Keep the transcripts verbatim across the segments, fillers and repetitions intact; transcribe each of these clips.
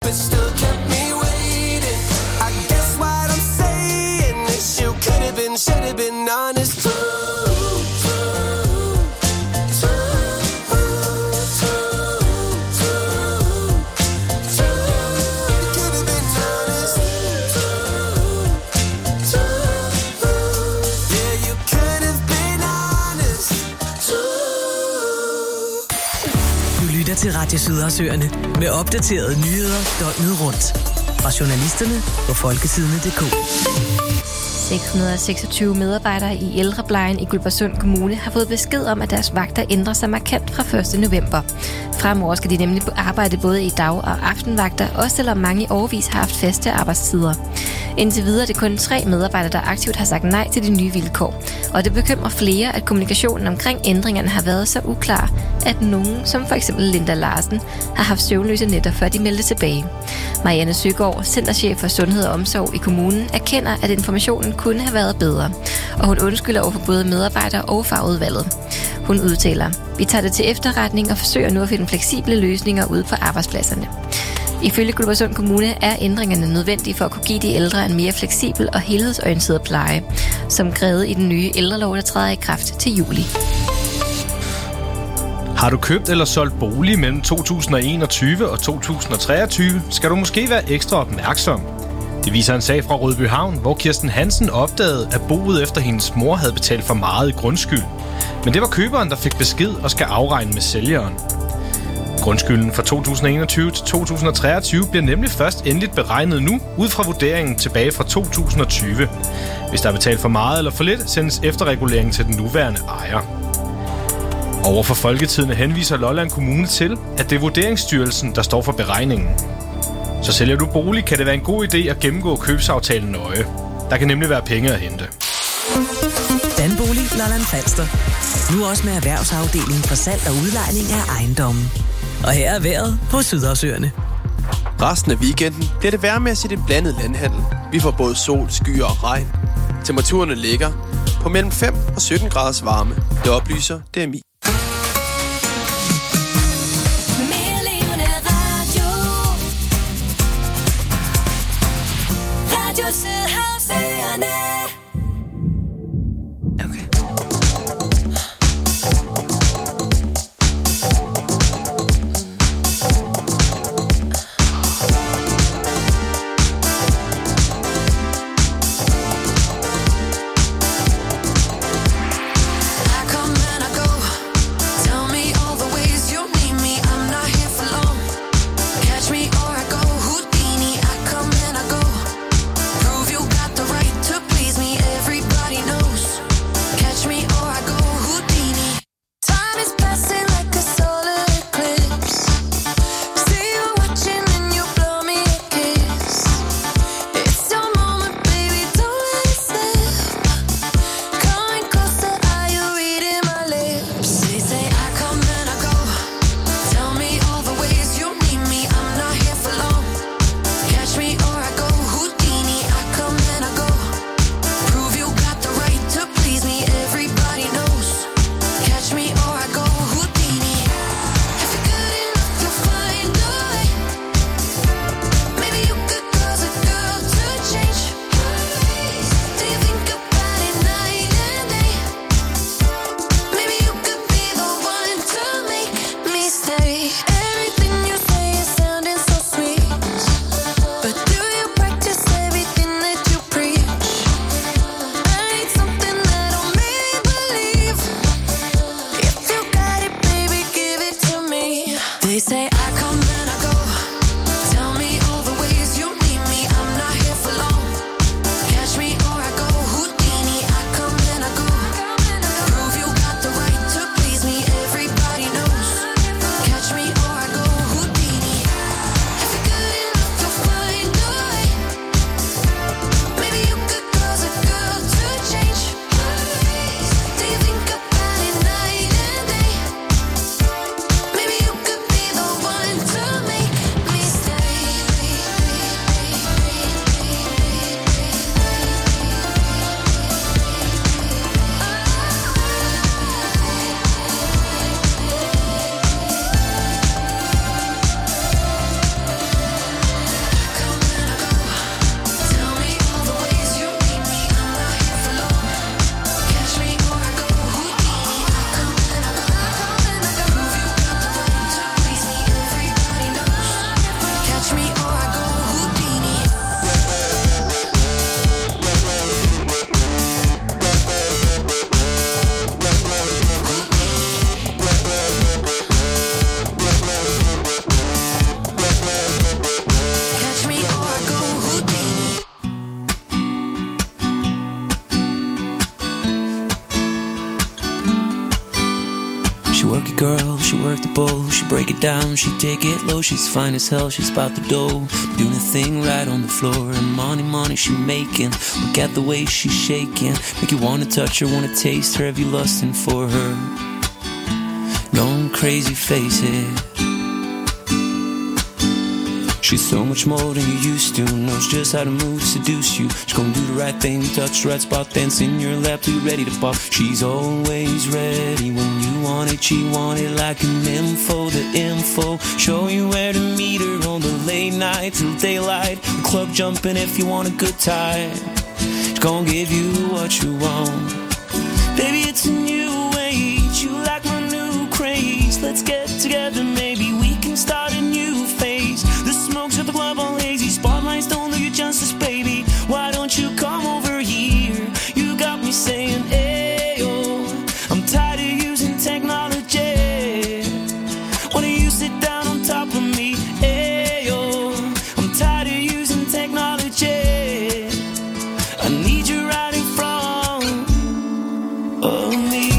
but still kept me waiting. I guess what I'm saying is you could have been, should have been honest too. Til Radio Sydersøerne med opdaterede nyheder døgnet rundt. Fra journalisterne på folketidene punktum d k. seks hundrede og seksogtyve medarbejdere i ældreplejen i Guldborgsund Kommune har fået besked om, at deres vagter ændrer sig markant fra første november. Fremover skal de nemlig arbejde både i dag- og aftenvagter, også selvom mange i årevis har haft faste arbejdstider. Indtil videre er det kun tre medarbejdere, der aktivt har sagt nej til de nye vilkår. Og det bekymrer flere, at kommunikationen omkring ændringerne har været så uklar, at nogen, som for eksempel Linda Larsen, har haft søvnløse nætter, før de meldte tilbage. Marianne Søgaard, centerchef for Sundhed og Omsorg i kommunen, erkender, at informationen kunne have været bedre. Og hun undskylder over for både medarbejdere og fagudvalget. Hun udtaler: "Vi tager det til efterretning og forsøger nu at finde fleksible løsninger ude på arbejdspladserne." Ifølge Guldborgsund Kommune er ændringerne nødvendige for at kunne give de ældre en mere fleksibel og helhedsorienteret pleje, som krævet i den nye ældrelov, der træder i kraft til juli. Har du købt eller solgt bolig mellem to tusind og enogtyve og to tusind og treogtyve, skal du måske være ekstra opmærksom. Det viser en sag fra Rødbyhavn, hvor Kirsten Hansen opdagede, at boet efter hendes mor havde betalt for meget i grundskyld. Men det var køberen, der fik besked og skal afregne med sælgeren. Grundskylden fra to tusind og enogtyve til to tusind og treogtyve bliver nemlig først endeligt beregnet nu, ud fra vurderingen tilbage fra to tusind og tyve. Hvis der er betalt for meget eller for lidt, sendes efterreguleringen til den nuværende ejer. Overfor Folketidene henviser Lolland Kommune til, at det er Vurderingsstyrelsen, der står for beregningen. Så sælger du bolig, kan det være en god idé at gennemgå købsaftalen nøje. Der kan nemlig være penge at hente. Danbolig Lolland Falster. Nu også med erhvervsafdelingen for salg og udlejning af ejendommen. Og her er vejret på Sydersøerne. Resten af weekenden bliver det vejrmæssigt en blandet landhandel. Vi får både sol, skyer og regn. Temperaturerne ligger på mellem fem og sytten graders varme. Det oplyser D M I. Please me she worked the bowl, she break it down, she take it low. She's fine as hell, she's about the dough, doing a thing right on the floor. And money, money she making, look at the way she's shaking, make you wanna touch her, wanna taste her, have you lusting for her? Going crazy, face it. She's so much more than you used to, knows just how to move, seduce you. She's gonna do the right thing, touch the right spot, dance in your lap till you're ready to pop. She's always ready when you want it, she want it like an info, the info. Show you where to meet her on the late night till daylight. The club jumping if you want a good time. She's gonna give you what you want. Baby, it's a new age, you like my new craze. Let's get together, maybe we can start a new phase. The smokes at the club all hazy, spotlights don't do you justice, baby. Why don't you come over here? You got me saying, ayo, I'm tired of using technology. Why don't you sit down on top of me? Ayo, I'm tired of using technology. I need you right in front of me.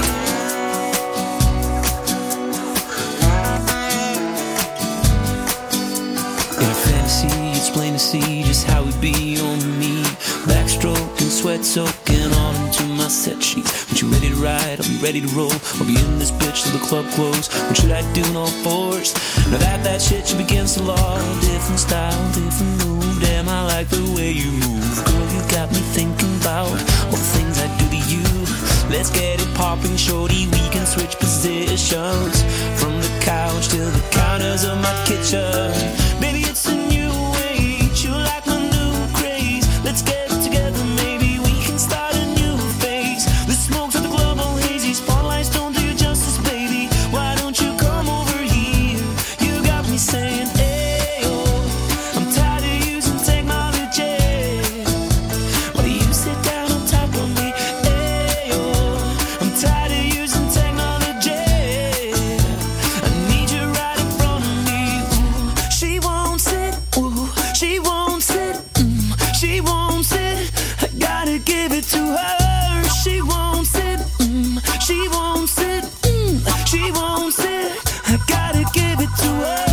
It's plain to see just how we be on me. Backstroke and sweat soaking all into my set sheets. When you ready to ride, I'll be ready to roll. I'll be in this bitch till the club close. What should I do in all fours? Now that that shit should be against the law. Different style, different move. Damn, I like the way you move. Girl, you got me thinking about all the things I do to you. Let's get it popping, shorty. We can switch positions from the couch to the counters of my kitchen. Baby, it's a new age. You like my new craze. Let's get it together, maybe we can start a new phase. The smokes at the club all hazy, spotlights don't do you justice, baby. Why don't you come over here? You got me saying, ayo, I'm tired of using technology. Why do you sit down on top of me? Ayo, I'm tired of using technology. I need you right in front of me. Ooh, she won't sit, ooh, she won't sit, mm, she won't sit. I gotta give it to her. She won't sit, mm, she won't sit, mm, she won't sit. I gotta give it to her.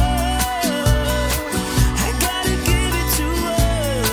I gotta give it to her.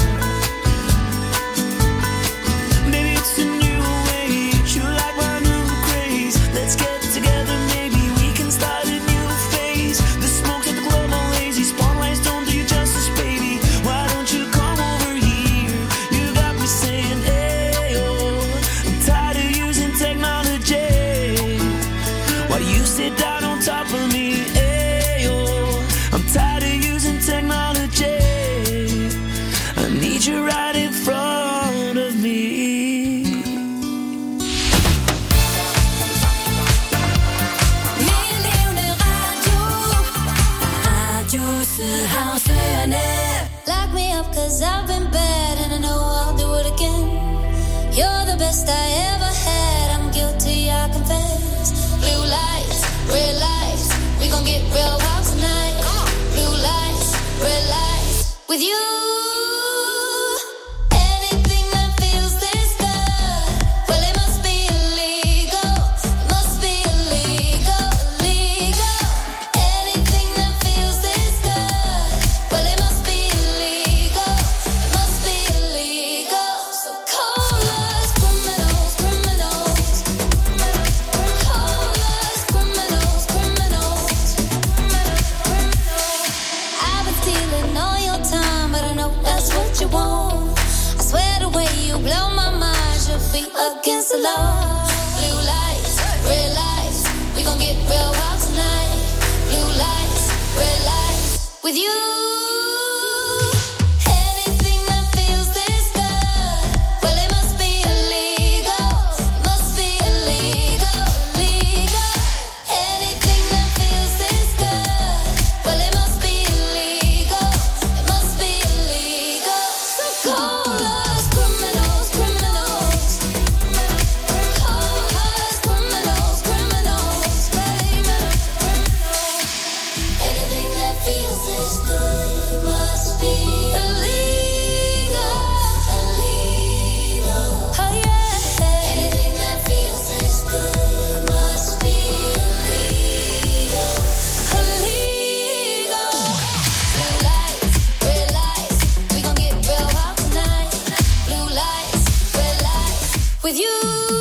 Maybe it's a new age. You like my new craze. Let's get together, maybe we can start a new phase. The smokes at the club all lazy, spotlights don't do you justice, baby. Why don't you come over here? You got me saying, ayo, I'm tired of using technology. Why do you sit down on top of me? Ayo, I'm tired of using technology. I need you right in front of me. Lock me up cause I've been bad and I know I'll do it again. You're the best I ever had, I'm guilty, I confess. Blue lights, red lights, we gon' get real wild tonight. Blue lights, red lights, with you. Anything that feels this good, well it must be illegal. It must be illegal, illegal. Anything that feels this good, well it must be illegal. It must be illegal. So call us criminals, criminals. Call us criminals, criminals. I've been stealing all your time, but I know that's what you want. I swear the way you blow my mind should be against the law. Blue lights, red lights, we gon' get real wild tonight. Blue lights, red lights, with you. Anything that feels this good, well it must be illegal. Must be illegal, illegal. Anything that feels this good, well it must be illegal. It must be illegal. So call us criminals, criminals. Call us criminals, criminals, baby. Anything that feels this good. with you.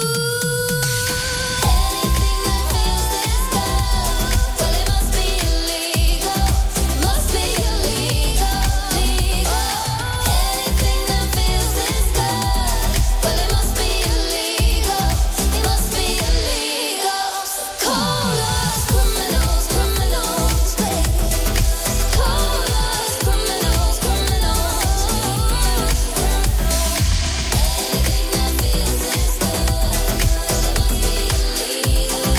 Anything that fills this cup, well, it must be illegal. Must be illegal, legal. Anything that fills this cup, well, it must be illegal. It must be illegal. Call us criminals, criminals, baby. Call us criminals, criminals. Anything that feels this good, it must be illegal.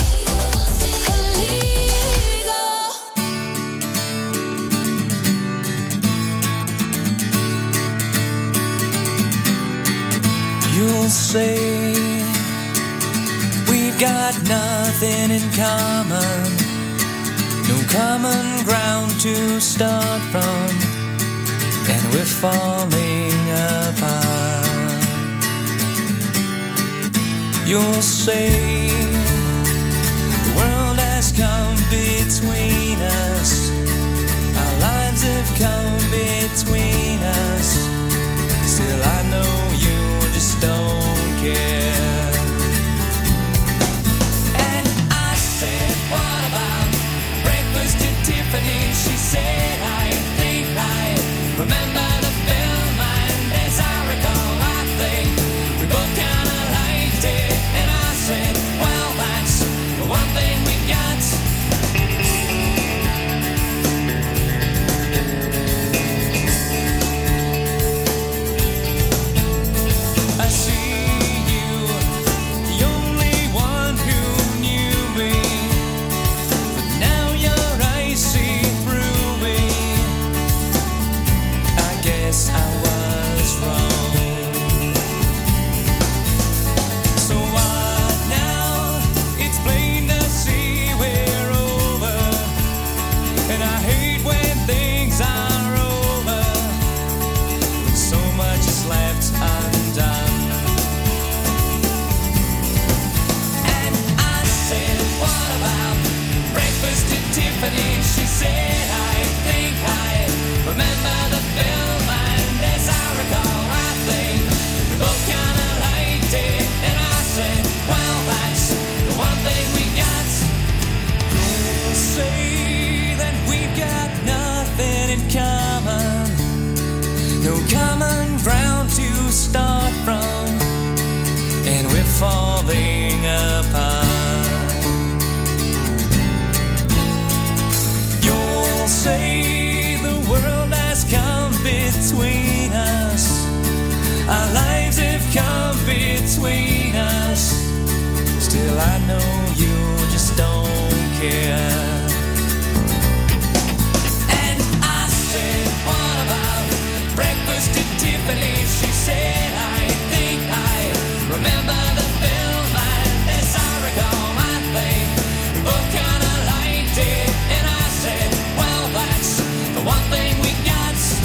Illegal. You'll say we've got nothing in common, no common ground to start from, and we're falling apart. You'll say the world has come between us, our lives have come between us. Still I know you just don't care. And I said, what about breakfast at Tiffany? She said, I think I remember the film, and as I recall, I think we both kinda liked it. And I said, well, that's the one thing we got. I see you, the only one who knew me, but now your eyes see through me. I guess I was wrong. So what now? It's plain to see we're over, and I hate when things are over, when so much is left undone. And I said, what about breakfast at Tiffany? She said, I think I remember the film, and as I recall, I think we both kinda liked it. And I said, well, that's the one thing we got. You'll say that we've got nothing in common, no common ground to start from, and we're falling apart. You'll say the world has come between us, our lives have come between us. Still I know you just don't care. And I said, what about breakfast at Tiffany? She said, I think I remember the film, and as I recall, I think we both kinda liked it. And I said, well, that's the one thing we got.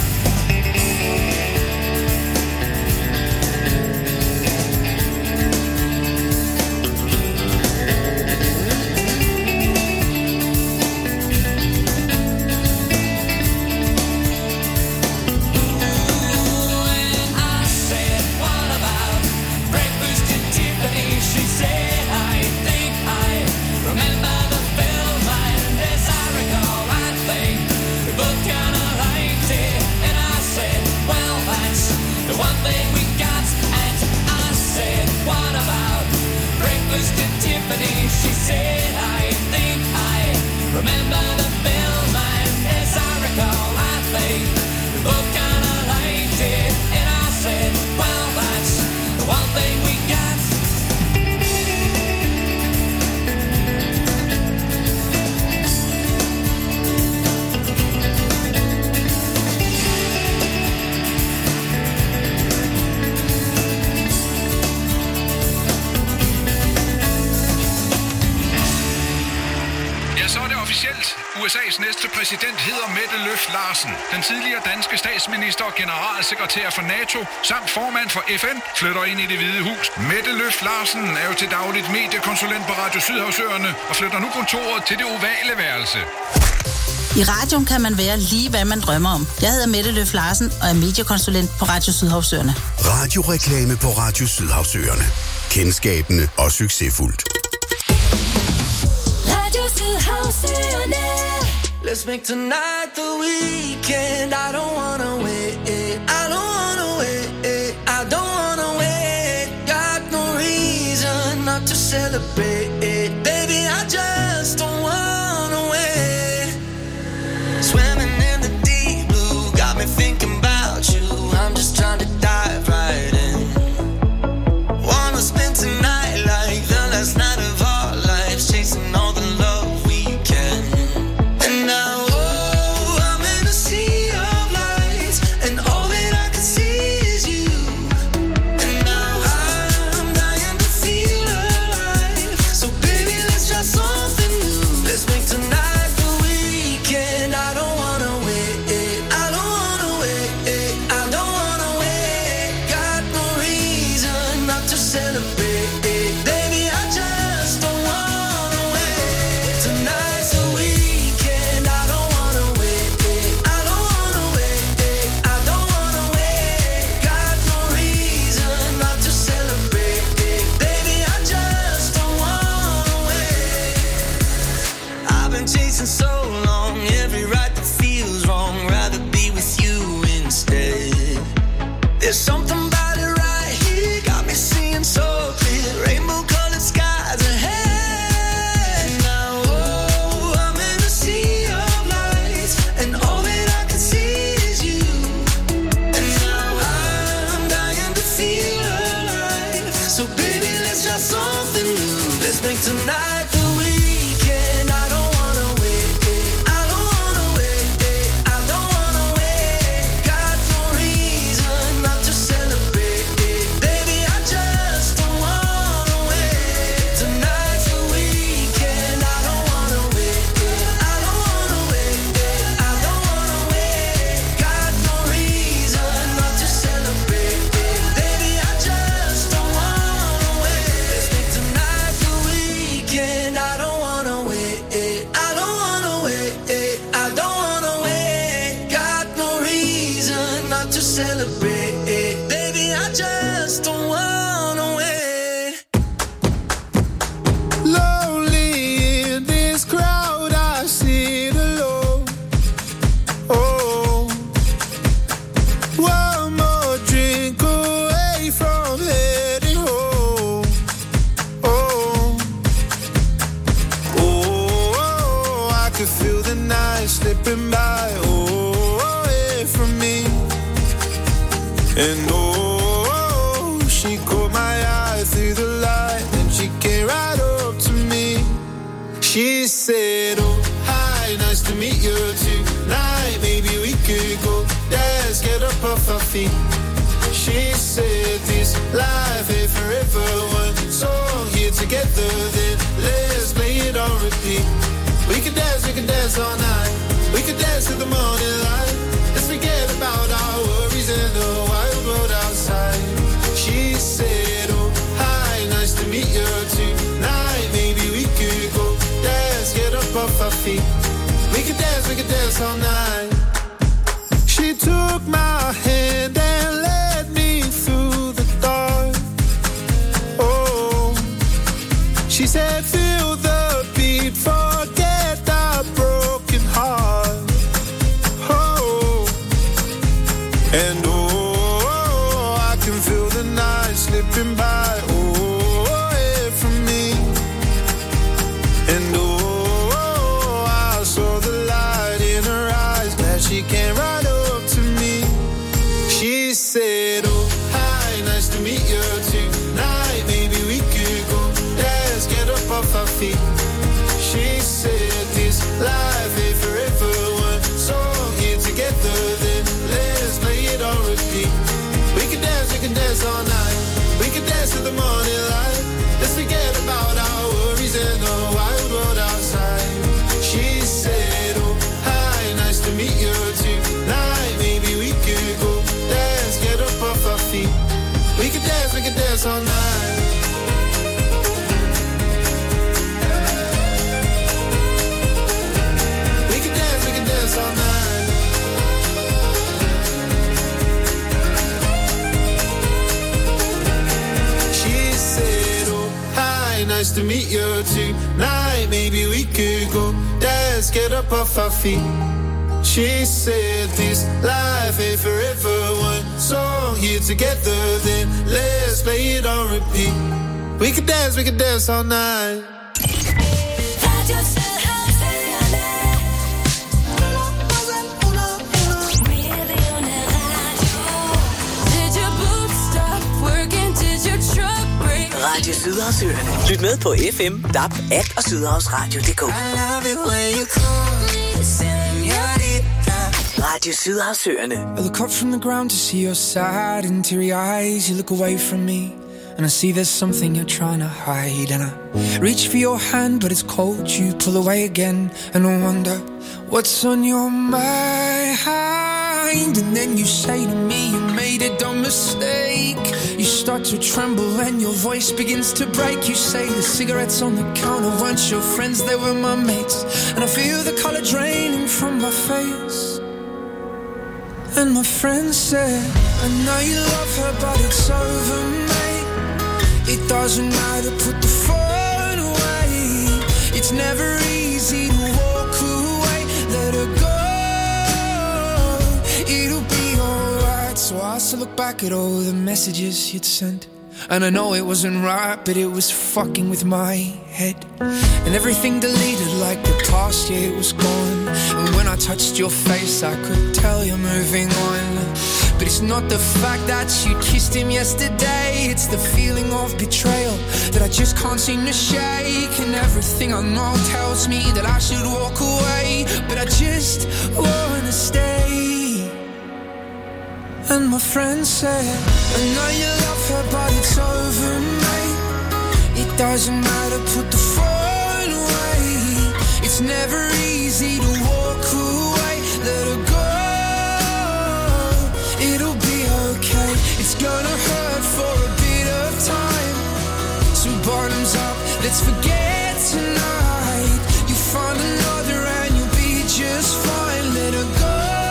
And I said, what about breakfast at Tiffany? She said, I think I remember the film, and as I recall, I think we both kinda liked it. And I said, well, that's the one thing we got. And I said, what about breakfast at Tiffany? She said, I think I remember the film, and as I recall, I think we both kinda liked it. And I said, well, that's the one thing we got. Ja, så er det officielt. U S A's næste præsident hedder Mette Løf Larsen. Den tidligere danske statsminister og generalsekretær for NATO samt formand for F N flytter ind i Det Hvide Hus. Mette Løf Larsen er jo til dagligt mediekonsulent på Radio Sydhavsøerne og flytter nu kontoret til det ovale værelse. I radioen kan man være lige, hvad man drømmer om. Jeg hedder Mette Løf Larsen og er mediekonsulent på Radio Sydhavsøerne. Radioreklame på Radio Sydhavsøerne. kendskabende og succesfuldt. Radio Sydhavsøerne. Let's make tonight the weekend. I don't wanna wait. I don't wanna wait. I don't wanna wait. Got no reason not to celebrate. Baby, I just don't wanna wait. Swimming in the deep blue got me thinking about you. I'm just trying to dive right in. Wanna spend tonight like the last night of our lives, chasing all the love we can. And now, oh, I'm in a sea of lights, and all that I can see is you. And now I'm dying to feel alive. So baby, let's try something new. Let's make tonight the weekend. I don't wanna wait. I don't wanna wait. I don't wanna wait. Got no reason not to celebrate. Baby, I just don't wanna wait. Tonight's the weekend. I don't wanna wait. I don't wanna wait. I don't wanna wait. Got no reason not to celebrate. Baby, I just don't wanna wait. I've been chasing so long, every right that feels wrong. Rather be with you instead. There's something about it right here, got me seeing so clear. Rainbow colored skies ahead. Now, oh, I'm in a sea of lights, and all that I can see is you. And now I'm dying to feel alive. So baby, let's try something new. Let's make tonight the weekend. I don't wanna wait. I don't wanna wait. I don't wanna wait. Got no reason not to celebrate. Baby, I just don't wanna wait. Tonight's the weekend. I don't wanna wait. I don't wanna wait. I don't wanna wait. Got no reason not to celebrate. Baby, I just don't wanna wait. Let's make tonight the weekend. I don't wanna wait. I don't wanna wait. I don't wanna wait. Got no reason not to celebrate. Baby, I just don't wanna wait. Lonely in this crowd, I sit alone. Oh, one more drink away from heading home. Oh, oh, I could feel the night slipping by. Oh, away from me. And oh, she caught my eye through the light, and she came right up to me. She said, oh, hi, nice to meet you tonight. Maybe we could go dance, get up off our feet. She said, this life ain't forever. One song here together, then let's play it on repeat. We could dance, we could dance all night. We could dance till the morning light. Let's forget about our worries and the wild world outside. She said, oh, hi, nice to meet you tonight. Maybe we could go dance, get up off our feet. We could dance, we could dance all night. She took my hand and led me through the dark. Oh, she said, feel the beat, forget the broken heart. Oh, and oh, I can feel the night slipping by. Oh, away from me. And oh, I saw the light in her eyes as she came right up to me. She said, oh, hi, nice to meet you tonight. Maybe we could go dance, get up off our feet. She said, this life ain't forever. One song here together, then let's play it on repeat. We can dance, we can dance all night. We can dance till the morning light. Let's forget about our worries and the wild world outside. She said, oh, hi, nice to meet you tonight. Maybe we could go dance, get up off our feet. We can dance, we can dance all night. We can dance, we can dance all night. She said, to meet you tonight. Maybe we could go dance, get up off our feet. She said this life ain't forever. One song here together, then let's play it on repeat. We could dance, we could dance all night. Radio Sydhavsøerne. Lyt med på F M, D A B, app og sydhavsradio punktum d k. Radio Sydhavsøerne. I look up from the ground to see your sad and teary eyes. You look away from me and I see there's something you're trying to hide. And I reach for your hand but it's cold. You pull away again and I wonder what's on your mind. And then you say to me you made a dumb mistake. You start to tremble and your voice begins to break. You say the cigarettes on the counter weren't your friends, they were my mates. And I feel the color draining from my face. And my friend said, I know you love her but it's over, mate. It doesn't matter, put the phone away. It's never easy to walk away. Let her go, it'll be alright. So I still look back at all the messages you'd sent. And I know it wasn't right, but it was fucking with my head. And everything deleted like the past, yeah, it was gone. And when I touched your face, I could tell you're moving on. But it's not the fact that you kissed him yesterday. It's the feeling of betrayal that I just can't seem to shake. And everything I know tells me that I should walk away, but I just wanna stay. And my friend said, I know you love her but it's over, mate. It doesn't matter, put the phone away. It's never easy to walk away. Let her go, it'll be okay. It's gonna hurt for a bit of time. So bottoms up, let's forget tonight. You find another and you'll be just fine. Let her go.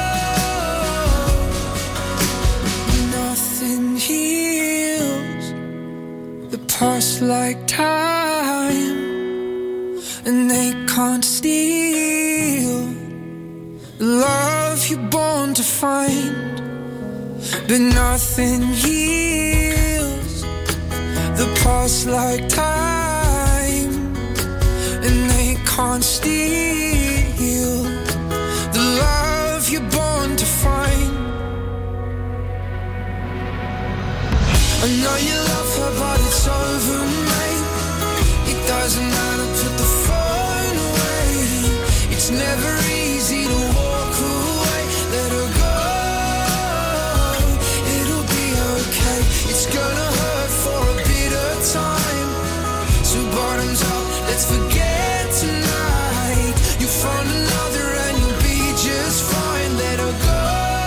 Heals the past like time, and they can't steal the love you're born to find. But nothing heals the past like time, and they can't steal the love you're born to find. I know you love her but it's over, mate. It doesn't matter, put the phone away. It's never easy to walk away. Let her go, it'll be okay. It's gonna hurt for a bit of time. So bottoms up, let's forget tonight. You find another and you'll be just fine. Let her go,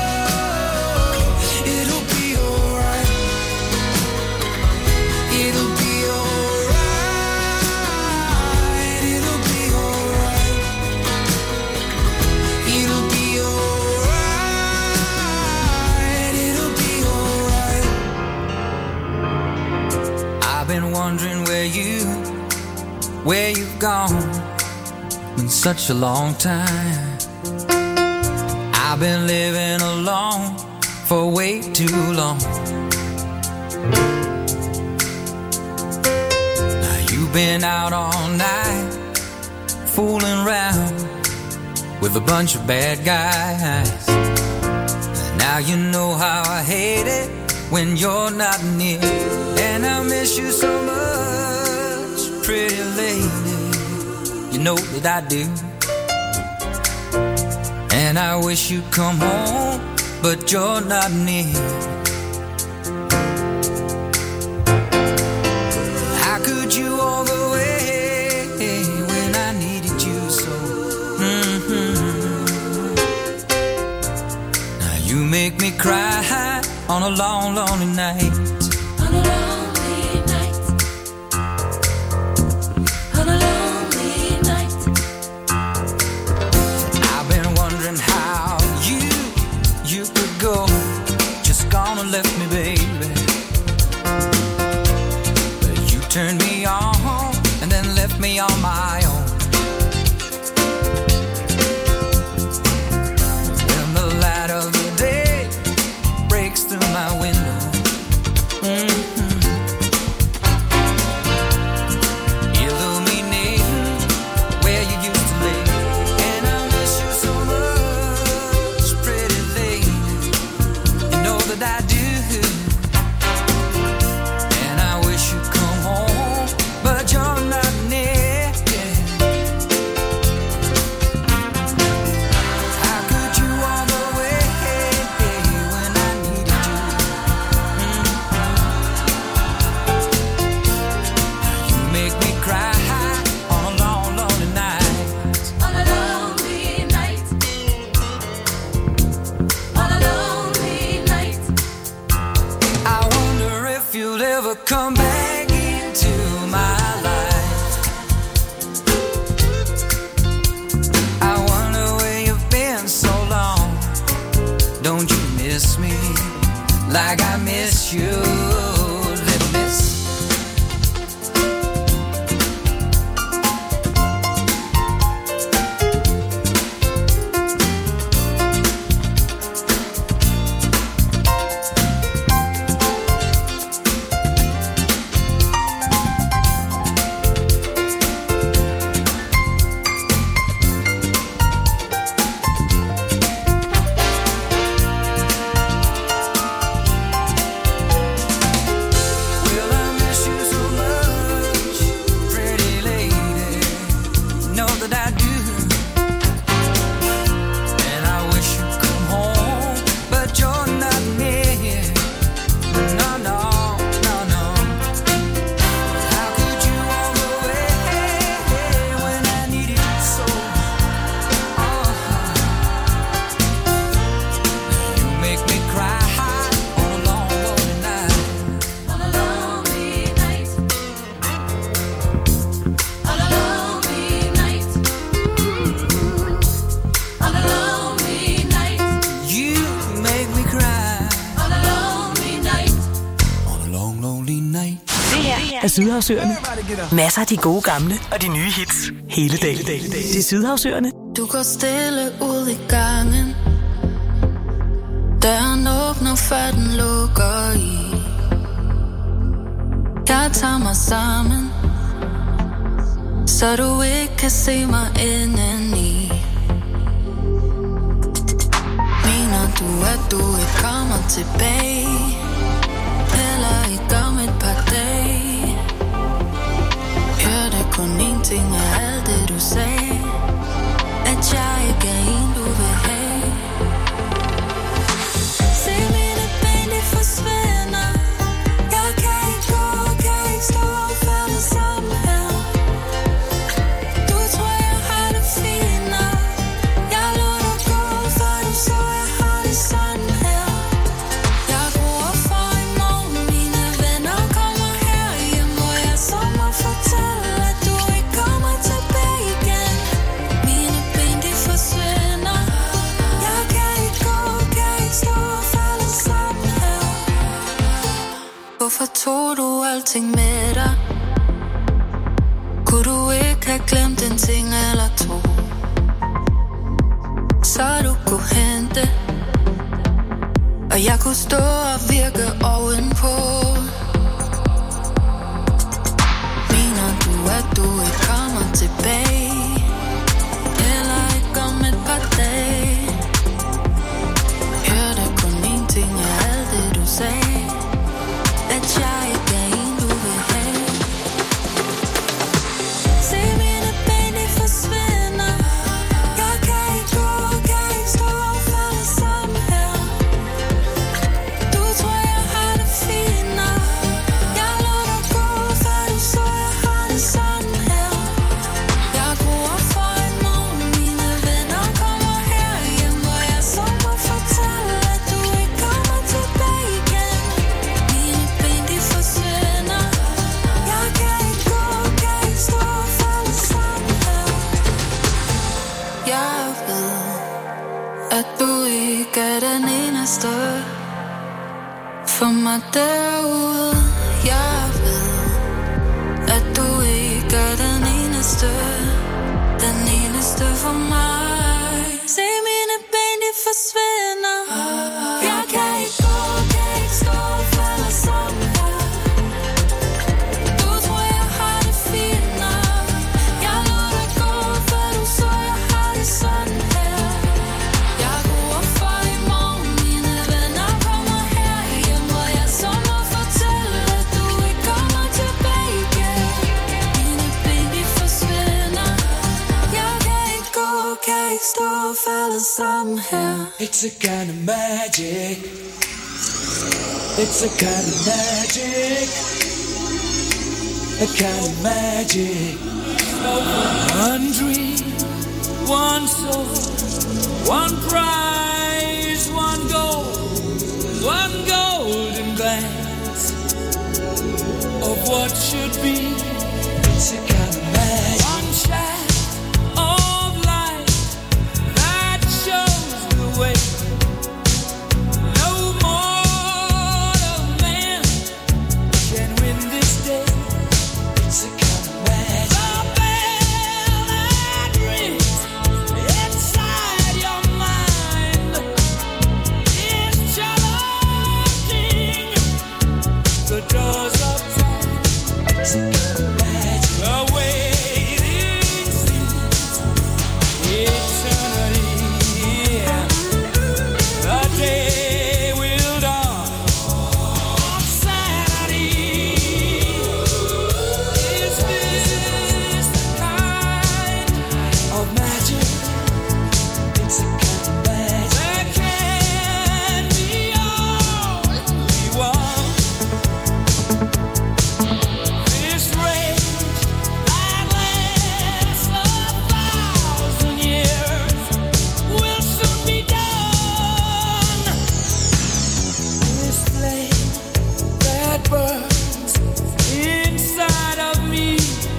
it'll be alright. It'll be alright, it'll be alright. It'll be alright, it'll be alright. I've been wondering where you, where you've gone. Been such a long time. I've been living alone for way too long. Been out all night, fooling around with a bunch of bad guys. Now you know how I hate it when you're not near. And I miss you so much, pretty lady. You know that I do. And I wish you'd come home, but you're not near. How could you walk away when I needed you so? Mm-hmm. Now you make me cry on a long, lonely night. On a lonely night. On a lonely night. I've been wondering how you, you could go. Just gone and left me, baby. Turned me on, and me on my own. When the light of the day breaks through my window, mm-hmm. illuminating where you used to lay. And I miss you so much, pretty lady. You know that I do. And I wish you'd come home, but you're not near. How could you walk away when I needed you? Mm-hmm. You make me cry on a long, lonely night. On a lonely night. On a lonely night. I wonder if you'll ever come back into my life. I wonder where you've been so long. Don't you miss me like I miss you, little miss? Will I miss you so much, pretty lady? Know that I do. And I wish you'd come home, but you're not near. No, no, no, no. How could you walk away when I needed you so? Oh, you make me cry on a long, lonely night. On a lonely night. On a lonely night. On a lonely night. You make me cry On a lonely night. on a long, lonely night. Det her er Sydhavsøerne. Masser af de gode gamle og de nye hits. Hele dagen. Det er Sydhavsøerne. Du går stille ud i gangen. Døren åbner, før den lukker i. Jeg tager mig sammen, så du ikke kan se mig indeni. Mener du, at du ikke kommer tilbage? Eller ikke om et par dage? Hørte kun én ting af alt det du sagde, at jeg ikke er en du vil have. Se mine ben, de forsvinder. Jeg kan ikke gå, kan ikke stå og falde sammen her. Du tror jeg har det fint nok. Jeg lod dig gå, for du så jeg har det sådan her. Jeg gruer for i morgen, mine venner kommer herhjem, og jeg så må fortælle, at du ikke kommer tilbage igen. Mine ben, de forsvinder. Jeg kan ikke gå, kan ikke stå og falde sammen her. Hvorfor tog du alting med dig? Kunne du ikke have glemt en ting eller to, så du kunne hente, og jeg kunne stå og virke ovenpå? Mener du, at du ikke kommer tilbage? Eller ikke om et par dage? Hørte kun én ting af alt det du sagde, at jeg ikke er en du vil have. Se mine ben, de forsvinder. Jeg kan ikke gå, kan ikke stå og falde sammen her. Du tror jeg har det fint nok. Jeg lod dig gå, for du så jeg har det sådan her. Jeg gruer for i morgen, mine venner kommer herhjem, og jeg så må fortælle, at du ikke kommer tilbage igen. Mine ben, de forsvinder. Jeg kan ikke gå, kan ikke stå og falde sammen her. Jeg ved, at du ikke er den eneste for mig derude. Jeg ved, at du ikke er den eneste bedste for mig. Se mine ben, de forsvinder. Jeg kan ikke gå, kan ikke stå, falder sammen her. Du tror, jeg har det fint nok. Jeg lod dig gå, for du så, jeg har det sådan her. Jeg går op for i morgen, mine venner kommer her hjem, hvor jeg så må fortælle, at du ikke kommer tilbage igen. Mine ben, de forsvinder. Jeg kan ikke gå, kan ikke stå, falder sammen her. It's a kind of magic. It's a kind of magic. A kind of magic. One dream, one soul, one prize, one goal, one golden glance of what should be. It's a kind of magic. One shaft of light that shows the way. No mortal man can win this day. It's a kind of magic. The bell that rings inside your mind is challenging the doors of time. It's a kind of magic. The waiting seems eternity. The day will dawn on Saturday. Is this the kind of magic? It's a kind of magic. There can be only one. This rage that lasts a thousand years will soon be done. This flame that burns inside of me,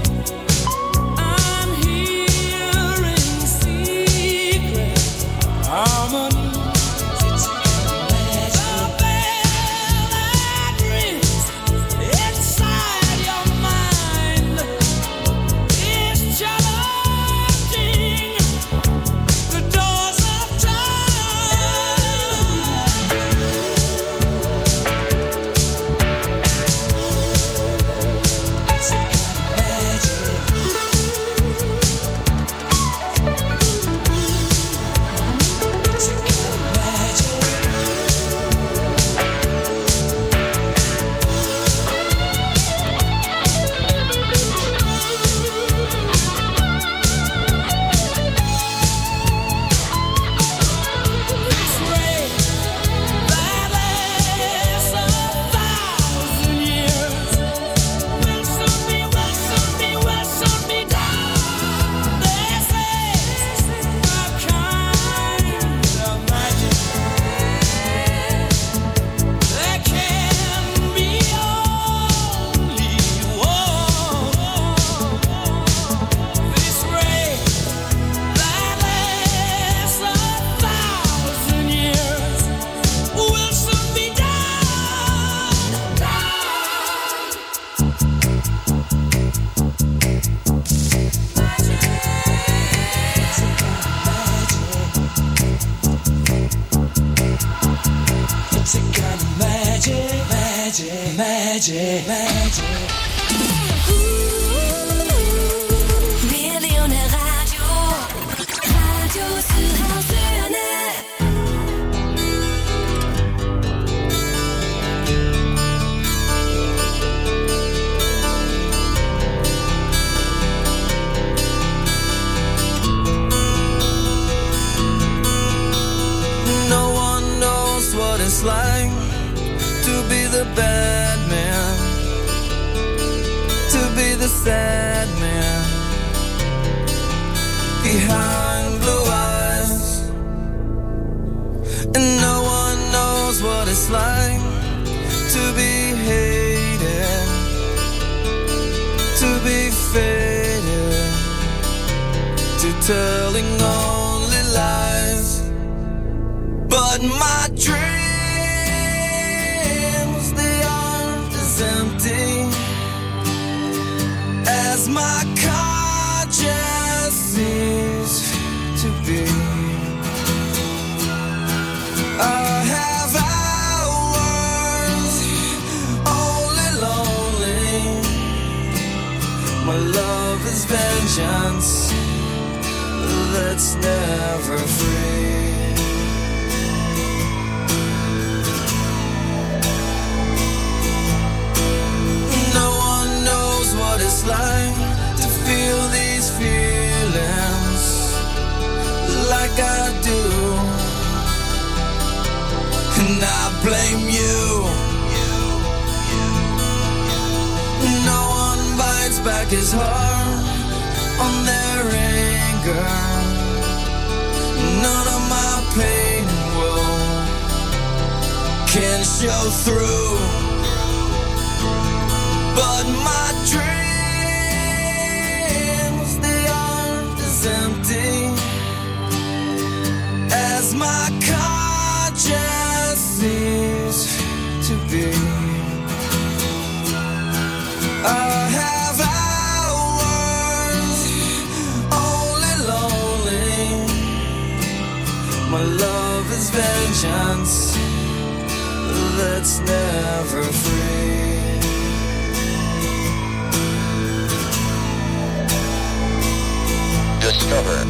I'm hearing secret harmonies. It's a kind of magic. The bell that rings inside your mind is challenging the doors of time. It's a kind of magic. It's a kind of magic. This rain that lasts a thousand years will soon be, will soon be, will soon be done. This is a kind of magic. There can be only one. This rain that lasts a thousand years will soon be done. It's a kind of magic, magic, magic, magic. Millioner Radio, Radio Sydhavsøerne. No one knows what it's like to be the bad man, to be the sad man behind blue eyes. And no one knows what it's like to be hated, to be faded, to telling only lies. But my dreams, they aren't as empty as my conscience sees. is vengeance that's never free. No one knows what it's like to feel these feelings like I do, and I blame you. No one bites back his heart on their anger. None of my pain will can show through, but my dreams, they aren't as empty as my conscience seems to be. I have hours only lonely. My love is vengeance that's never free. Discover.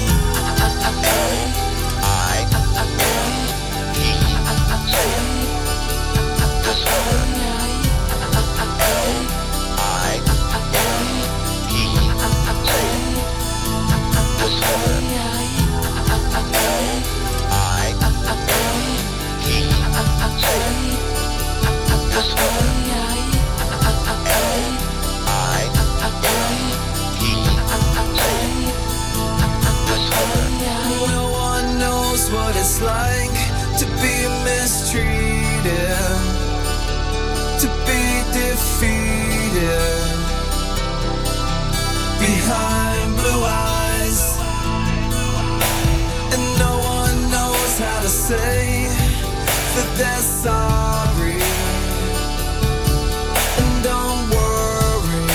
No one knows what it's like to be mistreated, to be defeated behind blue eyes, and no one knows how to say that they're sorry. And don't worry,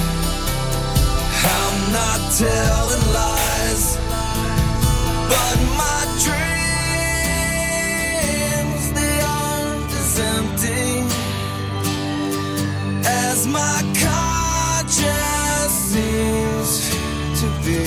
I'm not telling lies, but my dreams, they aren't as empty as my conscience seems to be.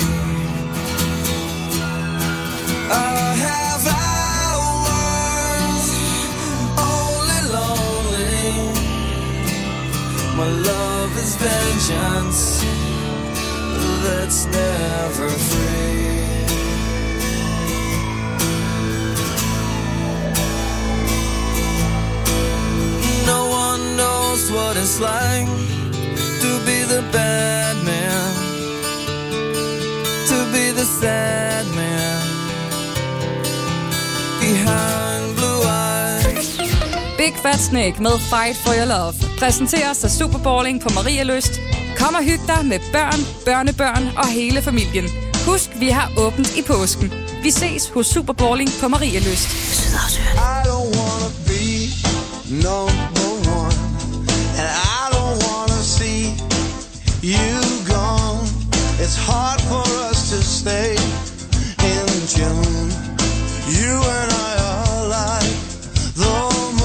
I have hours only lonely. My love is vengeance that's never free. No one knows what it's like to be the bad man, to be the sad man behind blue eyes. Big Fat Snake med Fight for Your Love præsenteres af Superballing på Marielyst. Kom og hyg dig med børn, børnebørn og hele familien. Husk, vi har åbent i påsken. Vi ses hos Superballing på Marielyst. I don't wanna be number one, and I don't wanna see you gone. It's hard for us to stay in June. You and I are like the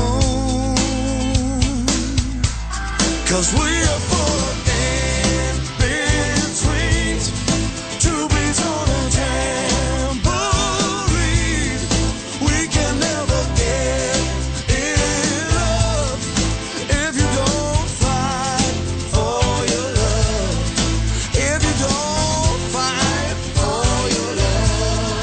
moon, 'cause we are full of in-betweens, two beats on a tambourine. We can never get enough if you don't fight for your love. If you don't fight for your love.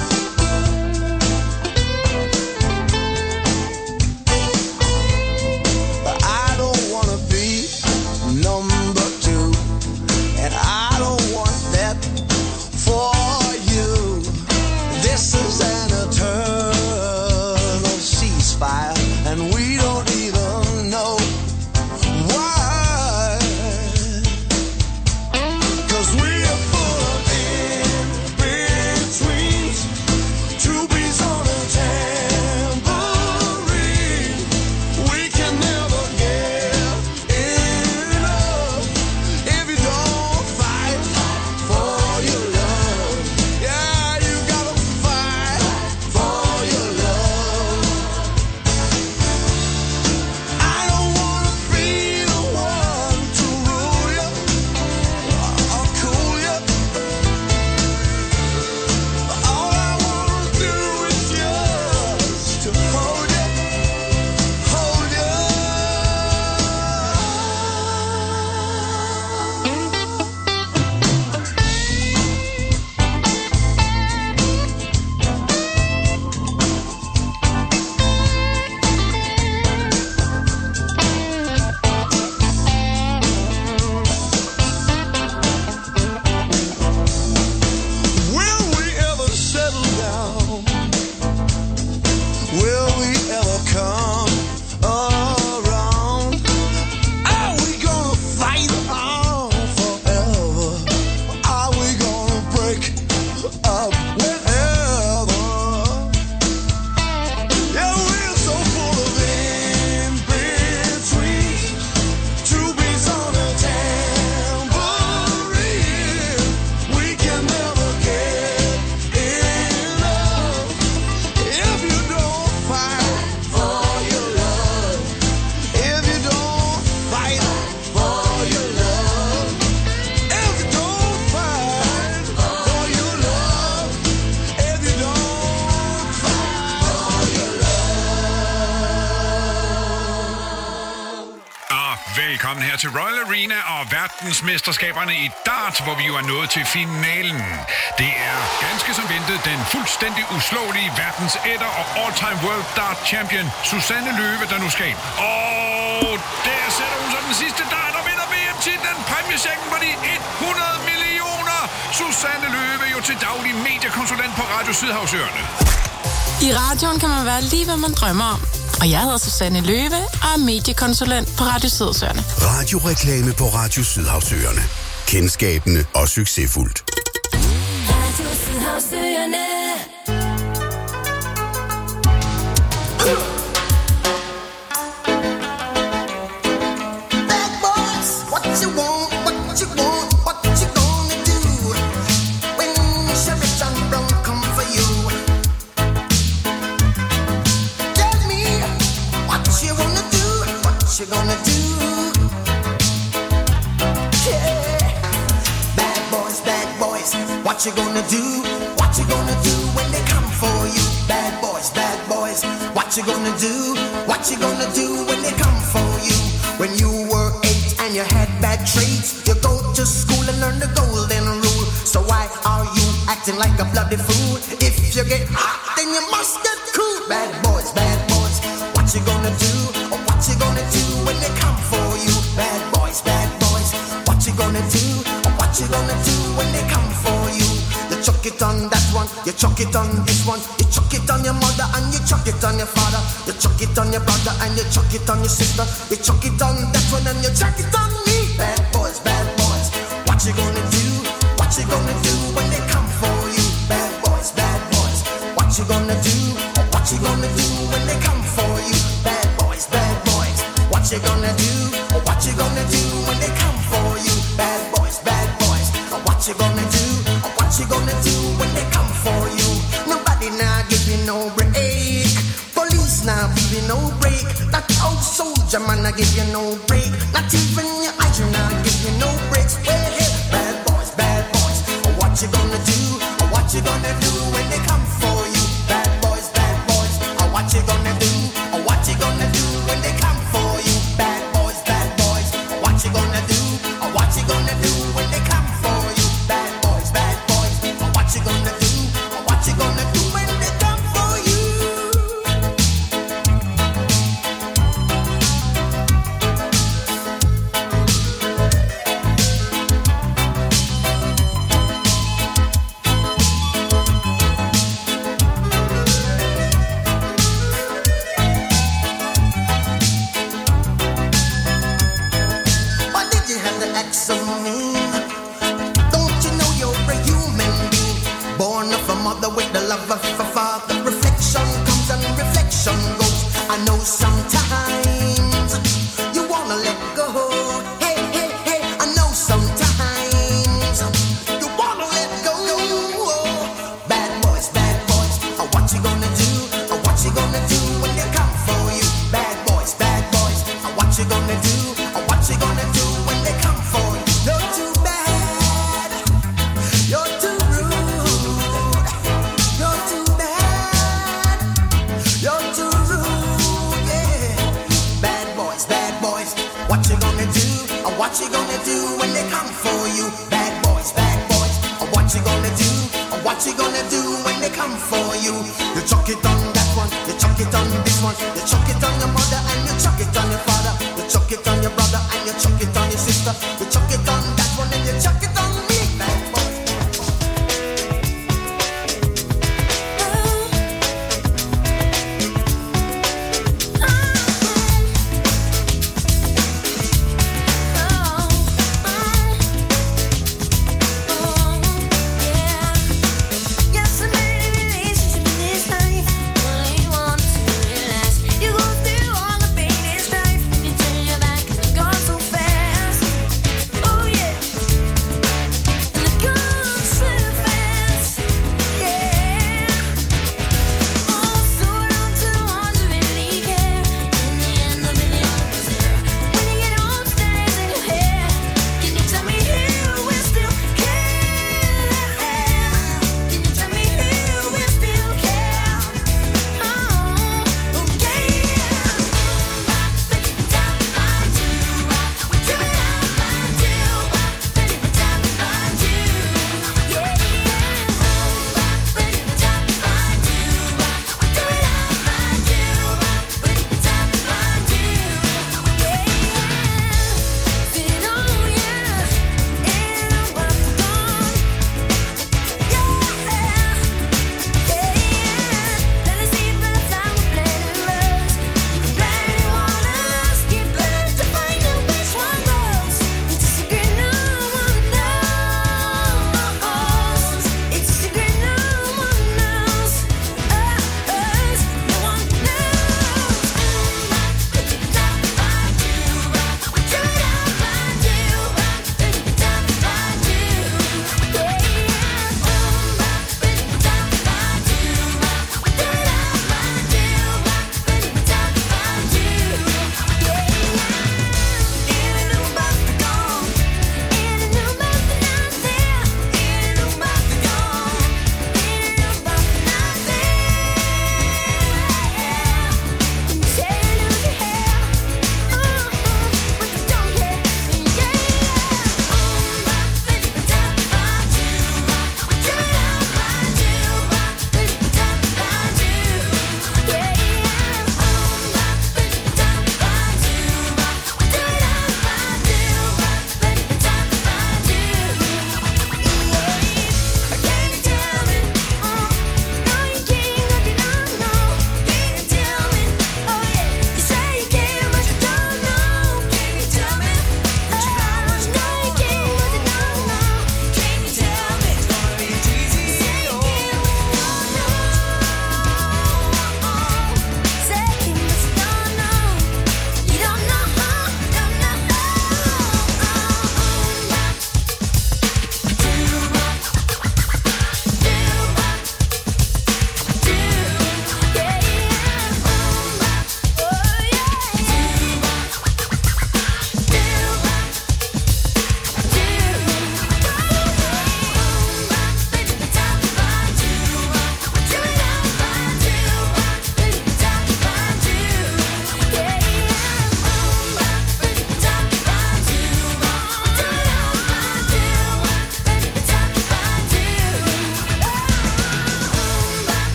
Oh. velkommen her til Royal Arena og verdensmesterskaberne i dart, hvor vi jo er nået til finalen. Det er ganske som ventet den fuldstændig uslåelige verdens etter og all-time world dart champion Susanne Løve, der nu skal ind. Og der sætter hun så den sidste dart og vinder V M-titlen. Præmiechecken på de hundrede millioner. Susanne Løve jo til daglig mediekonsulent på Radio Sydhavsøerne. I radioen kan man være lige, hvad man drømmer om. Og jeg hedder Susanne Løve og er mediekonsulent på Radio Sydhavsøerne. Radioreklame på Radio Sydhavsøerne. Kendskabende og succesfuldt. Radio Sydhavsøerne. Bad boys, what you want, what you want, what you gonna do when Chevy John Brown come for you? Tell me what you gonna do, what you gonna do? Yeah, bad boys, bad boys, what you gonna do? What you gonna do when they come for you? Bad boys, bad boys, what you gonna do? What you gonna do when they come for you? When you were eight and you had bad traits, you go to school and learn the golden rule. So why are you acting like a bloody fool? If you get hot, then you must get cool. Bad boys, bad boys, what you gonna do? Or what you gonna do when they come for you? Bad boys, bad boys, what you gonna do? Or what you gonna do when they come for you? You chuck it on that one, you chuck it on this one, you chuck it on your mother and you chuck it on your father, you chuck it on your brother and you chuck it on your sister, you chuck it on that one and you chuck it on me. Bad boys, bad boys, what you gonna do? What you gonna do when they come for you? Bad boys, bad boys, what you gonna do? What you gonna do when they come for you? Bad boys, bad boys, what you gonna do? What you gonna do when they come for you? Bad boys, bad boys, what you gonna do? What you gonna do when they come for you? Nobody now give you no break. Police now give you no break. That old soldier man I give you no break. Not even your eyes now give you no breaks. Well, hey, bad boys, bad boys, what you gonna do? What you gonna do when they come for you? Bad boys, bad boys, what you gonna do? What you gonna do when they come for you? Bad boys, bad boys, what you gonna do? What you gonna do when they come for you? Bad boys, bad boys, what you gonna do? What you gonna do when they come for you? Why did you have to act so mean? Don't you know you're a human being? Born of a mother with the love of a father. Reflection comes and reflection goes. I know sometimes you wanna let go. Hey, hey, hey, I know sometimes you wanna let go. Bad boys, bad boys, what you gonna do? What you gonna do when they come for you? Bad boys, bad boys, what you gonna do? What you gonna do when they come for you? You're too bad, you're too rude, you're too bad, you're too rude, yeah. Bad boys, bad boys, what you gonna do? What you gonna do when they come for you? Bad boys, bad boys, what you gonna do? What you gonna do when they come for you? You chuck it on that one, you chuck it on this one, you chuck it on your mother and you chuck it on your father, you chuck it on your brother and you chuck it on your sister, you chuck it on that one and you chuck it on me. Bad boys. Yes, I made a relationship in this life. Only want to last. You go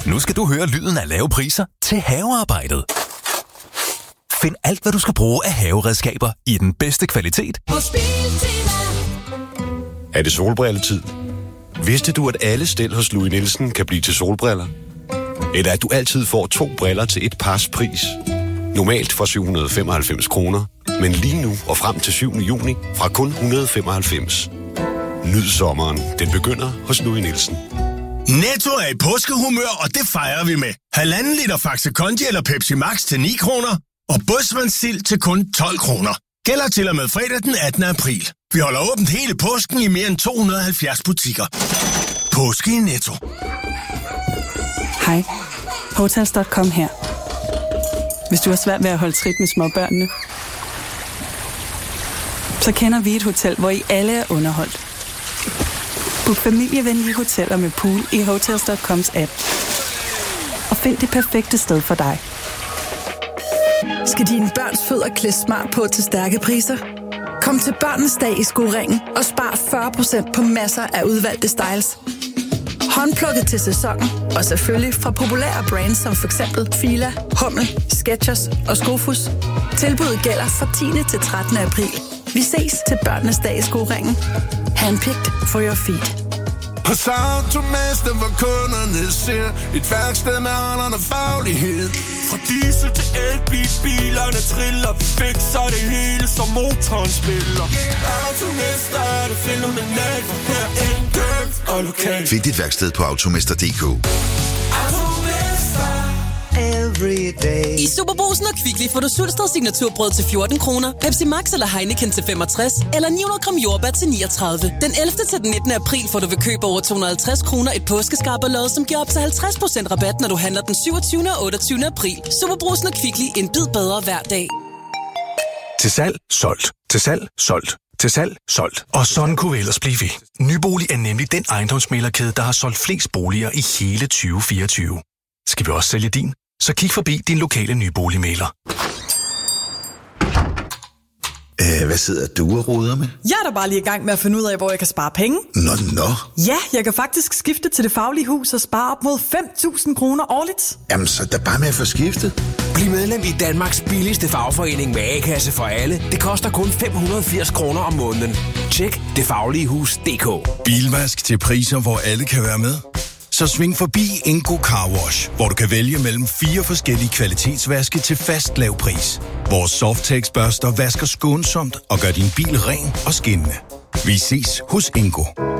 Nu skal du høre lyden af lave priser til havearbejdet. Find alt, hvad du skal bruge af haveredskaber i den bedste kvalitet. Hos Biltema. Er det solbrilletid? Vidste du, at alle stel hos Louis Nielsen kan blive til solbriller? Eller at du altid får to briller til et pars pris? Normalt for syv hundrede og femoghalvfems kroner, men lige nu og frem til syvende juni fra kun et hundrede og femoghalvfems. Nyd sommeren. Den begynder hos Louis Nielsen. Netto er i påskehumør, og det fejrer vi med. Halvanden liter Faxe Kondi eller Pepsi Max til ni kroner, og Bådsmandsild til kun tolv kroner. Gælder til og med fredag den attende april. Vi holder åbent hele påsken i mere end to hundrede og halvfjerds butikker. Påske i Netto. Hej. Hotels punktum com her. Hvis du har svært ved at holde trit med småbørnene, så kender vi et hotel, hvor I alle er underholdt. Book familievenlige hoteller med pool i Hotels punktum coms app. Og find det perfekte sted for dig. Skal dine børns fødder klæde smart på til stærke priser? Kom til Børnenes Dag i Skoringen og spar fyrre procent på masser af udvalgte styles. Håndplukket til sæsonen, og selvfølgelig fra populære brands som for eksempel Fila, Hummel, Skechers og Skofus. Tilbuddet gælder fra tiende til trettende april. Vi ses til Børnenes Dag i Skoringen. Handpicked for your feet. Hos Automester, hvor kunderne ser et værksted med ånderne faglighed. Fra diesel til elbil, bilerne triller. Vi fikser det hele, som motoren spiller. Automester er det fænomenalt, for her er enkelt og lokalt. Find dit værksted på automester punktum d k. I Superbrugsen og Kvickly får du Sulsted signaturbrød til fjorten kroner, Pepsi Max eller Heineken til femogtres, eller ni hundrede gram jordbær til niogtredive. Den ellevte til den nittende april får du ved køb over to hundrede og halvtreds kroner et påskeskarberlod, som giver op til halvtreds procent rabat, når du handler den syvogtyvende og otteogtyvende april. Superbrugsen og Kvickly, en bid bedre hver dag. Til salg, solgt. Til salg, solgt. Til salg, solgt. Og sådan kunne vi ellers blive ved. Nybolig er nemlig den ejendomsmæglerkæde, der har solgt flest boliger i hele tyve fireogtyve. Skal vi også sælge din? Så kig forbi din lokale nyboligmægler. Æh, hvad sidder du og roder med? Jeg er da bare lige i gang med at finde ud af, hvor jeg kan spare penge. Nå, nå. Ja, jeg kan faktisk skifte til Det Faglige Hus og spare op mod fem tusind kroner årligt. Jamen, så er der bare med at få skiftet. Bliv medlem i Danmarks billigste fagforening med A-kasse for alle. Det koster kun fem hundrede og firs kroner om måneden. Tjek det faglige hus punktum d k. Bilvask til priser, hvor alle kan være med. Så sving forbi Ingo Car Wash, hvor du kan vælge mellem fire forskellige kvalitetsvaske til fast lav pris. Vores Softex-børster vasker skånsomt og gør din bil ren og skinnende. Vi ses hos Ingo.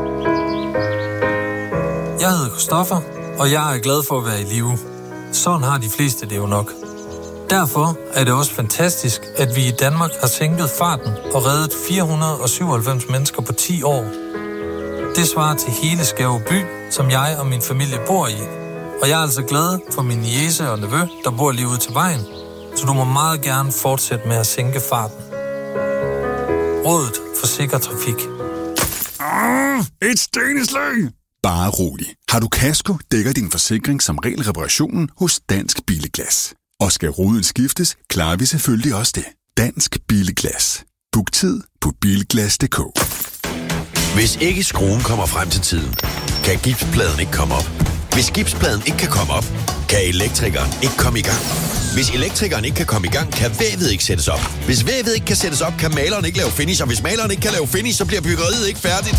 Jeg hedder Christoffer, og jeg er glad for at være i live. Sådan har de fleste det jo nok. Derfor er det også fantastisk, at vi i Danmark har sænket farten og reddet fire hundrede og syvoghalvfems mennesker på ti år. Det svarer til hele Skæve by, som jeg og min familie bor i. Og jeg er altså glad for min niece og nevø, der bor lige ude til vejen. Så du må meget gerne fortsætte med at sænke farten. Rådet for sikker trafik. Ah, et sten i slag! Bare rolig. Har du kasko, dækker din forsikring som regel reparationen hos Dansk Billeglas. Og skal ruden skiftes, klarer vi selvfølgelig også det. Dansk Billeglas. Book tid på bilglas punktum d k. Hvis ikke skruen kommer frem til tiden, kan gipspladen ikke komme op. Hvis gipspladen ikke kan komme op, kan elektrikeren ikke komme i gang. Hvis elektrikeren ikke kan komme i gang, kan vævet ikke sættes op. Hvis vævet ikke kan sættes op, kan maleren ikke lave finish. Og hvis maleren ikke kan lave finish, så bliver byggeriet ikke færdigt.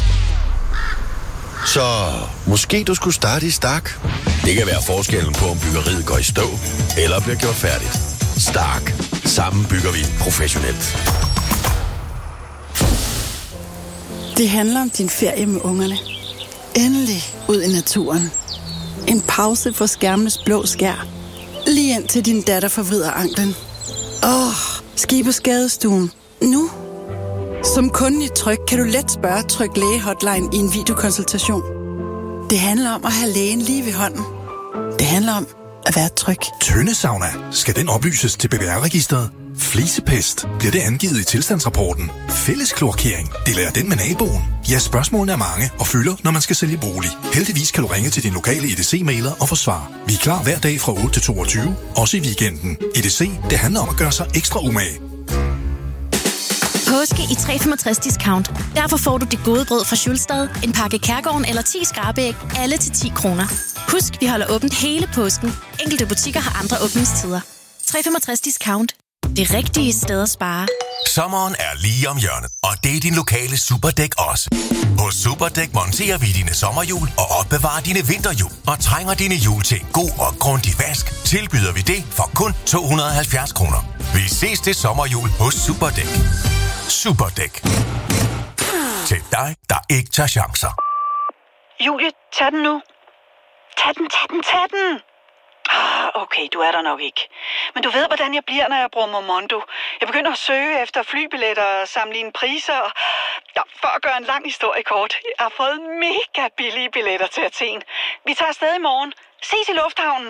Så måske du skulle starte i Stark. Det kan være forskellen på, om byggeriet går i stå eller bliver gjort færdigt. Stark. Sammen bygger vi professionelt. Det handler om din ferie med ungerne. Endelig ud i naturen. En pause for skærmenes blå skær. Lige ind til din datter forvrider anklen. Åh, ski på skadestuen. Nu. Som kunde i Tryg kan du let spørge Tryg Læge Hotline i en videokonsultation. Det handler om at have lægen lige ved hånden. Det handler om at være tryg. Tøndesauna. Skal den oplyses til B B R-registeret? Flisepest. Bliver det angivet i tilstandsrapporten? Fælleskloakering. Deler jeg den med naboen? Ja, spørgsmålene er mange og fylder, når man skal sælge bolig. Heldigvis kan du ringe til din lokale E D C-mailer og få svar. Vi er klar hver dag fra otte til toogtyve, også i weekenden. E D C, det handler om at gøre sig ekstra umage. Påske i tre komma femogtres discount. Derfor får du det gode brød fra Schulstad, en pakke Kærgården eller ti skrabæg, alle til ti kroner. Husk, vi holder åbent hele påsken. Enkelte butikker har andre åbningstider. tre komma femogtres discount. Det rigtige sted at spare. Sommeren er lige om hjørnet, og det er din lokale Superdæk også. Hos Superdæk monterer vi dine sommerhjul og opbevarer dine vinterhjul. Og trænger dine hjul til en god og grundig vask, tilbyder vi det for kun to hundrede og halvfjerds kroner. Vi ses til sommerhjul hos Superdæk. Superdæk. Til dig, der ikke tager chancer. Julie, tag den nu. Tag den, tag den, tag den. Ah, okay, du er der nok ikke. Men du ved, hvordan jeg bliver, når jeg bruger Momondo. Jeg begynder at søge efter flybilletter og sammenligne priser. Og... Ja, for at gøre en lang historie kort. Jeg har fået mega billige billetter til Athen. Vi tager afsted i morgen. Ses i lufthavnen.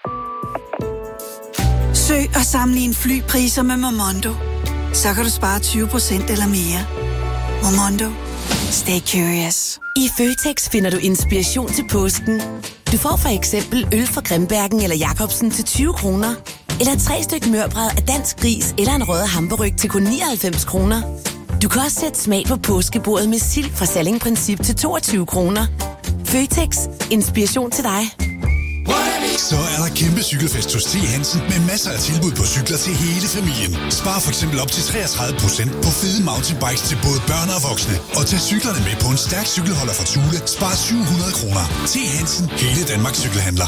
Søg og sammenlign flypriser med Momondo. Så kan du spare tyve procent eller mere. Momondo. Stay curious. I Føtex finder du inspiration til påsken. Du får for eksempel øl fra Grimbergen eller Jacobsen til tyve kroner. Eller tre styk mørbrad af dansk gris eller en rød hamburg til kun nioghalvfems kroner. Du kan også sætte smag på påskebordet med sild fra Salling Princip til toogtyve kroner. Føtex. Inspiration til dig. Så er der kæmpe cykelfest hos T. Hansen med masser af tilbud på cykler til hele familien. Spar for eksempel op til treogtredive procent på fede mountainbikes til både børn og voksne. Og tag cyklerne med på en stærk cykelholder fra Thule. Spar syv hundrede kroner. T. Hansen. Hele Danmarks cykelhandler.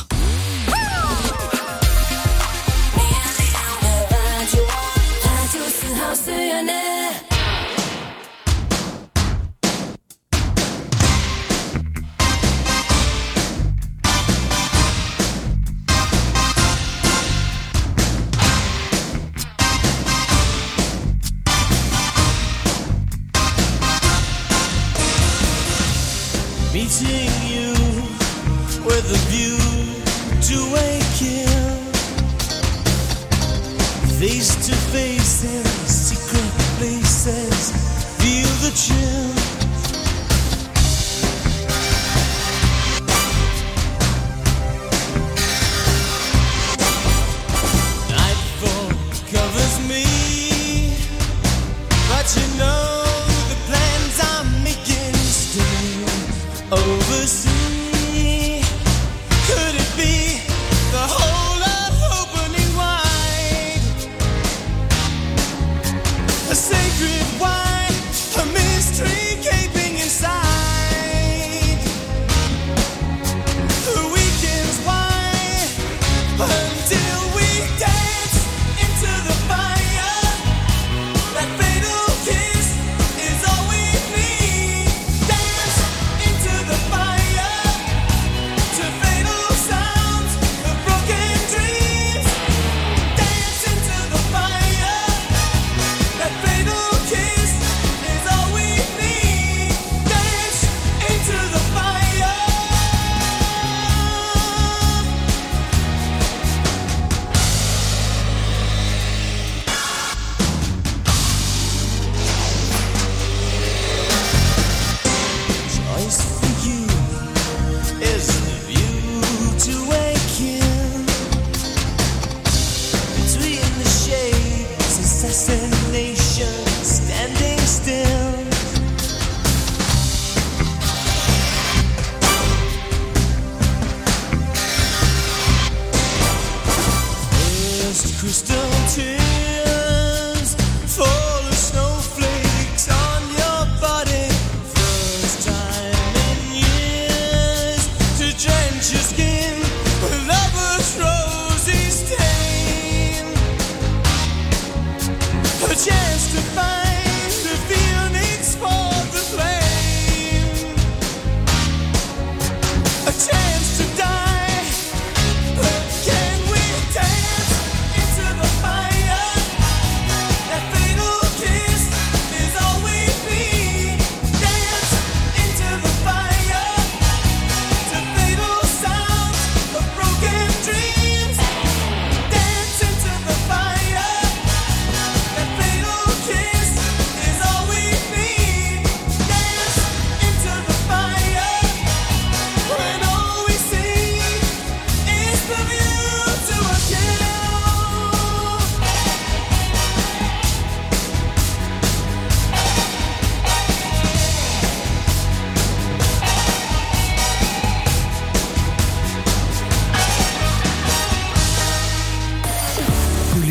Meeting you with a view to a kill, face to face in secret places.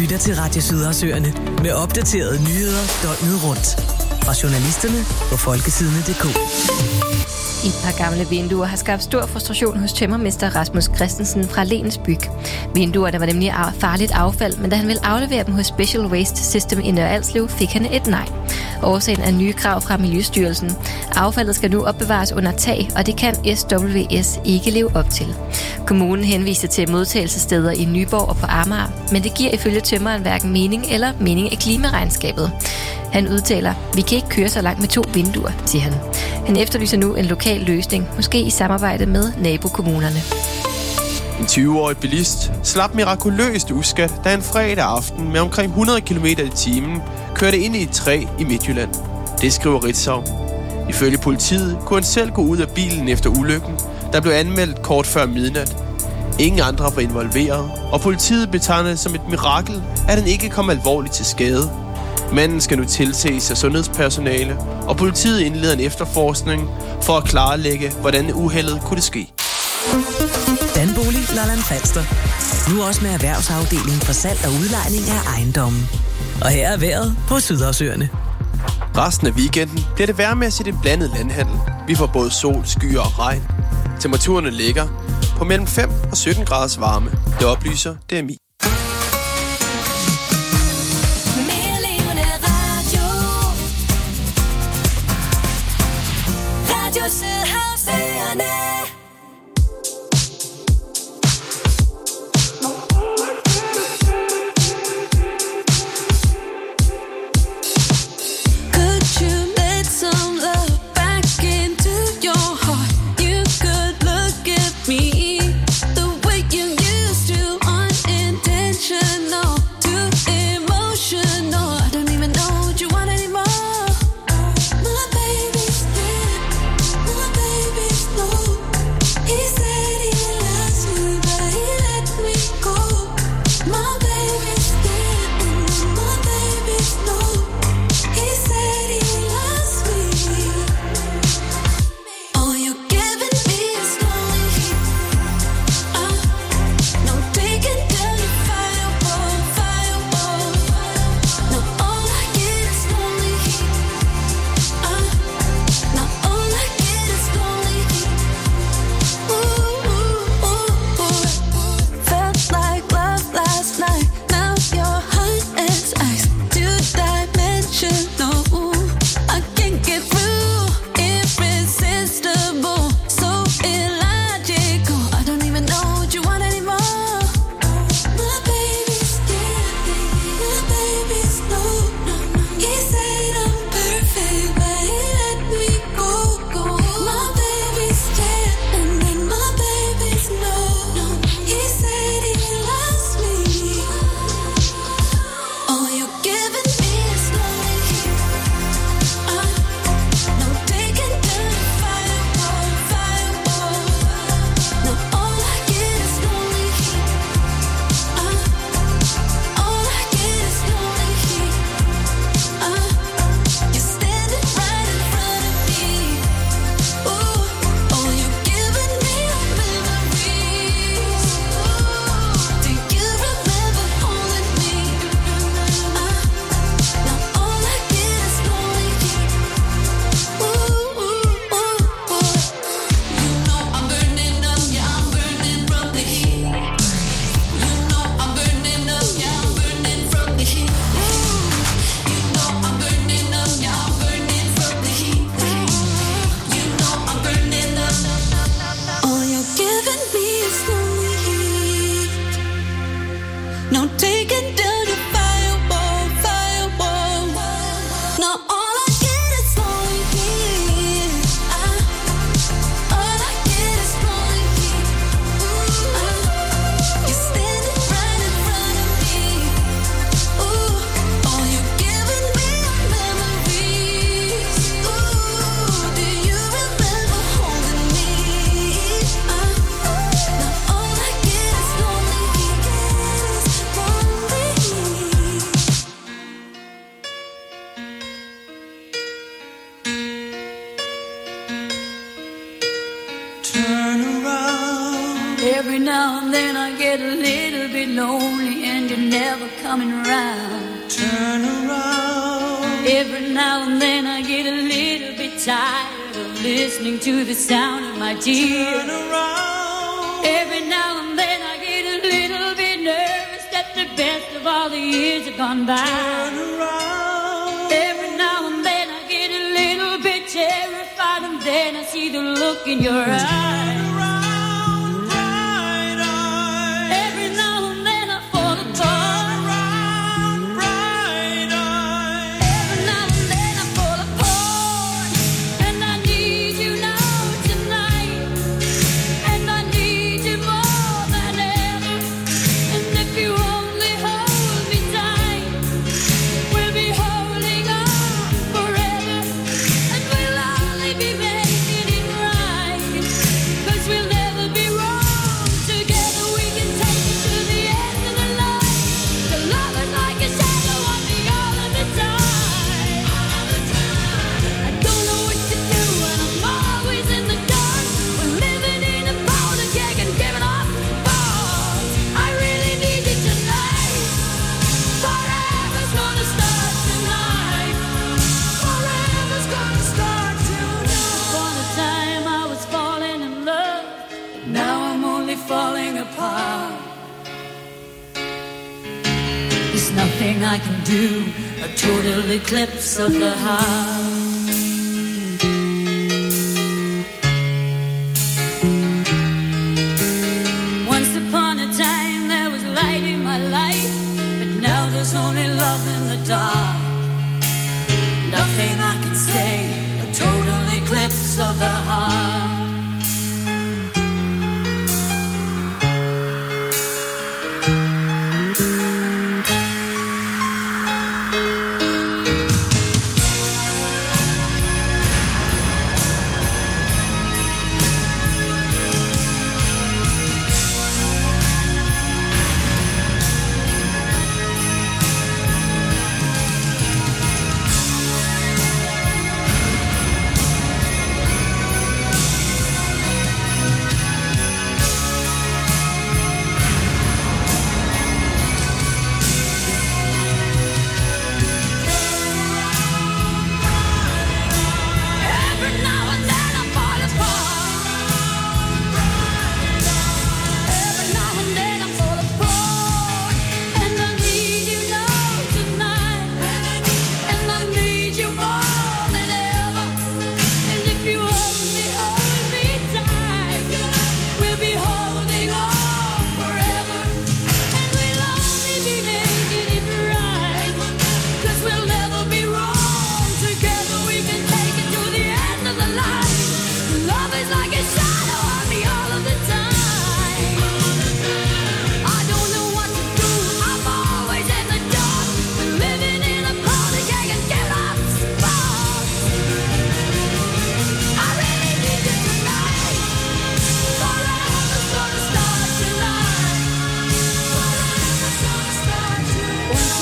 lytter til Radio Sydhavsøerne med opdaterede nyheder døgnet rundt. Fra journalisterne på folkesidene punktum d k. Et par gamle vinduer har skabt stor frustration hos tømmermester Rasmus Christensen fra Lens Byg. Vinduerne var nemlig farligt affald, men da han ville aflevere dem hos Special Waste System i Nørre Alslev, fik han et nej. Årsagen er nye krav fra Miljøstyrelsen. Affaldet skal nu opbevares under tag, og det kan S W S ikke leve op til. Kommunen henviste til modtagelsessteder i Nyborg og på Amager, men det giver ifølge tømmeren hverken mening eller mening af klimaregnskabet. Han udtaler, vi kan ikke køre så langt med to vinduer, siger han. Han efterlyser nu en lokal løsning, måske i samarbejde med nabokommunerne. En tyve-årig bilist slap mirakuløst uskat, da en fredag aften med omkring hundrede kilometer i timen kørte ind i et træ i Midtjylland. Det skriver Ritzau. Ifølge politiet kunne han selv gå ud af bilen efter ulykken, der blev anmeldt kort før midnat. Ingen andre var involveret, og politiet betegner det som et mirakel, at han ikke kom alvorligt til skade. Manden skal nu tilses af sundhedspersonale, og politiet indleder en efterforskning for at klarlægge, hvordan uheldet kunne det ske. Danbolig Lolland Falster. Nu også med erhvervsafdelingen for salg og udlejning af ejendommen. Og her er vejret på Sydhavsøerne. Resten af weekenden bliver det vejrmæssigt en blandet landhandel. Vi får både sol, skyer og regn. Temperaturerne ligger på mellem fem og sytten graders varme. Det oplyser D M I. I get a little bit lonely and you're never coming around. Turn around. Every now and then I get a little bit tired of listening to the sound of my tears. Turn around. Every now and then I get a little bit nervous that the best of all the years have gone by. Turn around. Every now and then I get a little bit terrified and then I see the look in your eyes. Nothing I can do, a total eclipse of the heart. Once upon a time there was light in my life, but now there's only love in the dark. Nothing I can say, a total eclipse of the heart.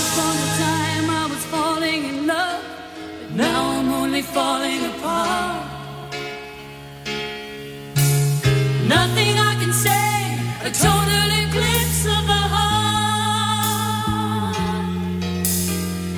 Falling apart.